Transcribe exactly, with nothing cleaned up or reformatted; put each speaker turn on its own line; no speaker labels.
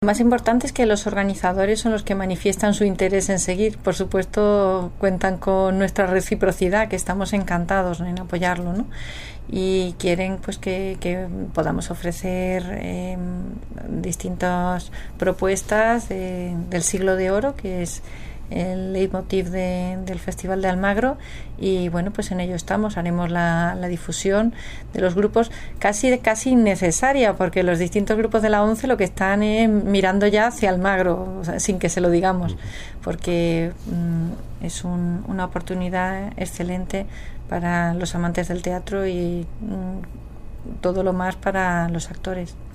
Lo más importante es que los organizadores son los que manifiestan su interés en seguir. Por supuesto, cuentan con nuestra reciprocidad, que estamos encantados en apoyarlo, ¿no? Y quieren pues que, que podamos ofrecer eh, distintas propuestas de, del siglo de oro, que es el leitmotiv de, del Festival de Almagro, y bueno, pues en ello estamos. Haremos la, la difusión de los grupos casi casi innecesaria, porque los distintos grupos de la ONCE lo que están es mirando ya hacia Almagro, o sea, sin que se lo digamos, porque mm, es un, una oportunidad excelente para los amantes del teatro y mm, todo lo más para los actores.